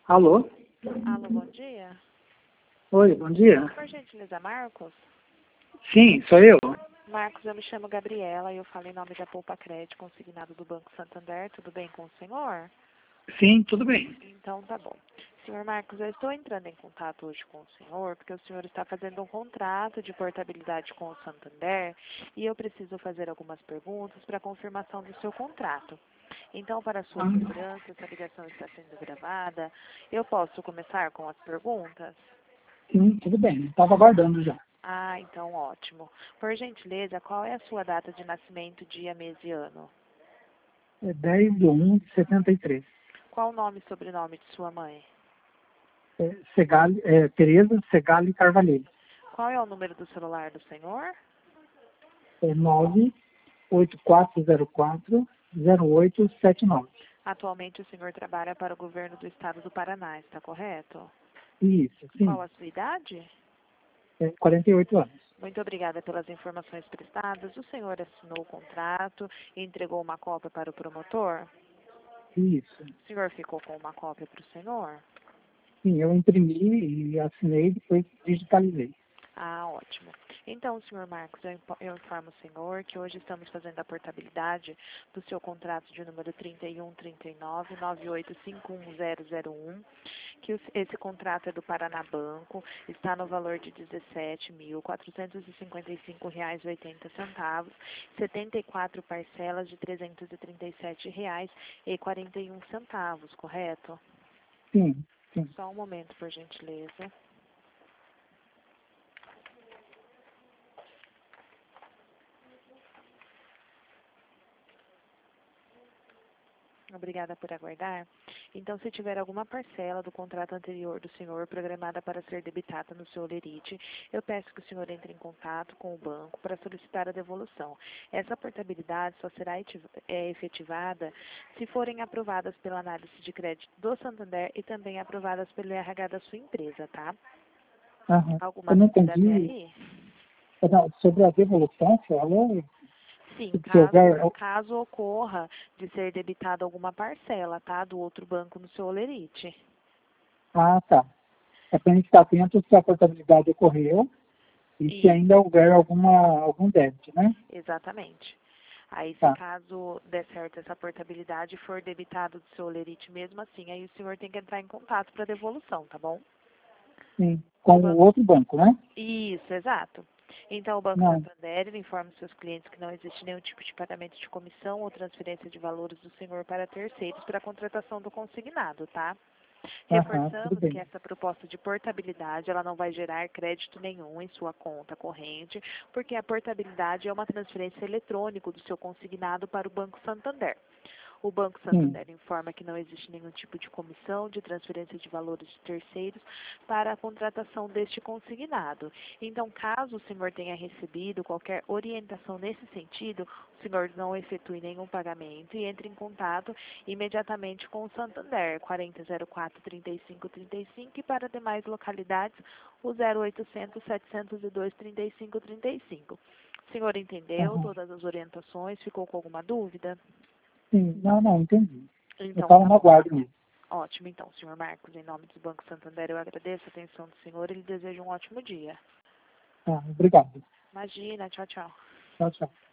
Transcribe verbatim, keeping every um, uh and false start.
Alô? Alô, bom dia. Oi, bom dia. Por gentileza, Marcos? Sim, sou eu. Marcos, eu me chamo Gabriela e eu falo em nome da Poupa Crédito, consignado do Banco Santander. Tudo bem com o senhor? Sim, tudo bem. Então, tá bom. Senhor Marcos, eu estou entrando em contato hoje com o senhor, porque o senhor está fazendo um contrato de portabilidade com o Santander e eu preciso fazer algumas perguntas para confirmação do seu contrato. Então, para a sua Ah, segurança, essa ligação está sendo gravada. Eu posso começar com as perguntas? sim, tudo bem. Estava aguardando já. Ah, então ótimo. Por gentileza, qual é a sua data de nascimento, dia, mês e ano? É dez de um de setenta e três. Qual o nome e sobrenome de sua mãe? É, Segali, é, Tereza Segali Carvalheiro. Qual é o número do celular do senhor? É nove oito quatro zero quatro zero oito sete nove. Atualmente o senhor trabalha para o governo do estado do Paraná, está correto? Isso, Qual sim. a sua idade? É quarenta e oito anos. Muito obrigada pelas informações prestadas. O senhor assinou o contrato e entregou uma cópia para o promotor? Isso. O senhor ficou com uma cópia para o senhor? Sim, eu imprimi e assinei, depois digitalizei. Ah, ótimo. Então, senhor Marcos, eu impo- eu informo o senhor que hoje estamos fazendo a portabilidade do seu contrato de número trinta e um trinta e nove nove oito cinco um zero zero um, que os- esse contrato é do Paraná Banco, está no valor de dezessete mil quatrocentos e cinquenta e cinco reais e oitenta centavos, setenta e quatro parcelas de trezentos e trinta e sete reais e quarenta e um centavos, correto? Sim, sim. Só um momento, por gentileza. Obrigada por aguardar. Então, se tiver alguma parcela do contrato anterior do senhor programada para ser debitada no seu Olerite, eu peço que o senhor entre em contato com o banco para solicitar a devolução. Essa portabilidade só será etiv- é, efetivada se forem aprovadas pela análise de crédito do Santander e também aprovadas pelo R H da sua empresa, tá? Aham. Alguma Eu não dúvida até entendi. aí? Não, sobre a devolução, você falou? Sim, Se houver. caso, caso ocorra de ser debitada alguma parcela, tá? Do outro banco no seu Olerite. Ah, tá. É para a gente estar atento se a portabilidade ocorreu e se Isso. ainda houver alguma, algum débito, né? Exatamente. Aí, se Tá. caso der certo essa portabilidade e for debitado do seu Olerite mesmo assim, aí o senhor tem que entrar em contato para devolução, tá bom? Sim. O Com o banco... outro banco, né? Isso, exato. Então, o Banco Não. Santander ele informa os seus clientes que não existe nenhum tipo de pagamento de comissão ou transferência de valores do senhor para terceiros para a contratação do consignado, tá? Aham, tudo Reforçamos que bem. essa proposta de portabilidade ela não vai gerar crédito nenhum em sua conta corrente, porque a portabilidade é uma transferência eletrônica do seu consignado para o Banco Santander. O Banco Sim. Santander informa que não existe nenhum tipo de comissão de transferência de valores de terceiros para a contratação deste consignado. Então, caso o senhor tenha recebido qualquer orientação nesse sentido, o senhor não efetue nenhum pagamento e entre em contato imediatamente com o Santander, quarenta zero quatro trinta e cinco trinta e cinco, e para demais localidades, o zero oitocentos setecentos e dois trinta e cinco trinta e cinco. O senhor entendeu Aham. todas as orientações? Ficou com alguma dúvida? Sim. Não, não, entendi. Eu Então, estava tá no bom. aguardo mesmo. Ótimo, então, senhor Marcos, em nome do Banco Santander, eu agradeço a atenção do senhor e lhe desejo um ótimo dia. Tá, obrigado. Imagina, tchau, tchau. Tchau, tchau.